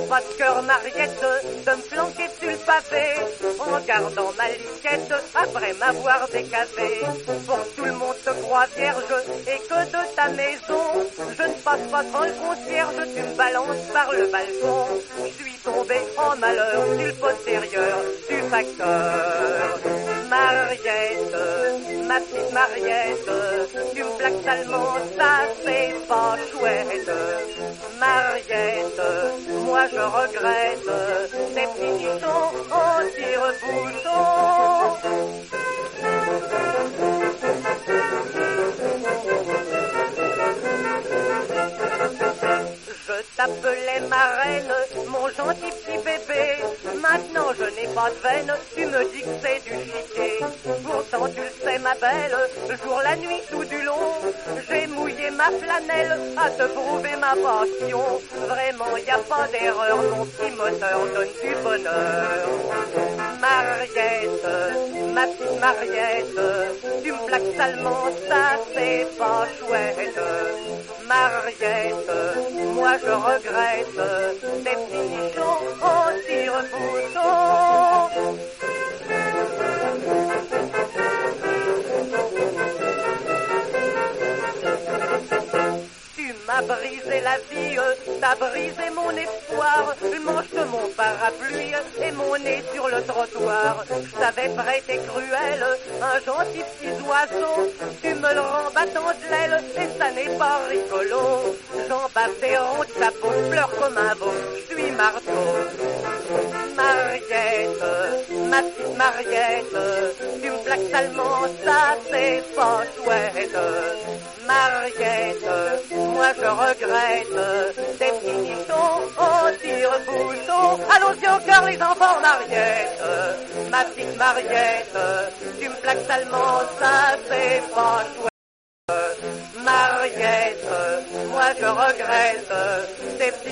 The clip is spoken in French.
pas de cœur, Mariette, de me flanquer sur le pavé, en gardant ma liquette après m'avoir décasé. Pour que tout le monde te croit vierge et que de ta maison, je ne passe pas devant le concierge, tu me balances par le balcon. Je suis tombé en malheur sur le postérieur du facteur. Mariette, ma petite Mariette, tu me plaques salement, ça c'est pas chouette. Mariette, moi je regrette ces petits nichons en tire-bouchon. Je t'appelais ma reine, mon gentil petit bébé. Maintenant je n'ai pas de veine, tu me dis que c'est du chiquet. Pourtant tu le sais ma belle, le jour, la nuit, tout du long, j'ai mouillé ma flanelle à te prouver ma passion. Vraiment y a pas d'erreur, mon petit moteur donne du bonheur. Mariette, ma petite Mariette, tu me plaques salement, ça c'est pas chouette. Mariette, moi je regrette ces petits nichons en tire-bouchon. Tu m'as brisé la vie, t'as brisé mon espoir, le manche de mon parapluie et mon nez sur le trottoir. Je t'avais prêté cruel, un gentil petit oiseau, tu me le rends battant de l'aile et ça n'est pas rigolo. J'en bave des ronds de ta peau, je pleure comme un veau, je suis marteau. Mariette, ma petite Mariette, tu me plaques salement, ça c'est pas chouette. Mariette, moi je regrette ces petits nichons au tire-bouchon. Allons-y au cœur les enfants, Mariette, ma petite Mariette, tu me plaques salement, ça c'est pas chouette. Mariette, moi je regrette ces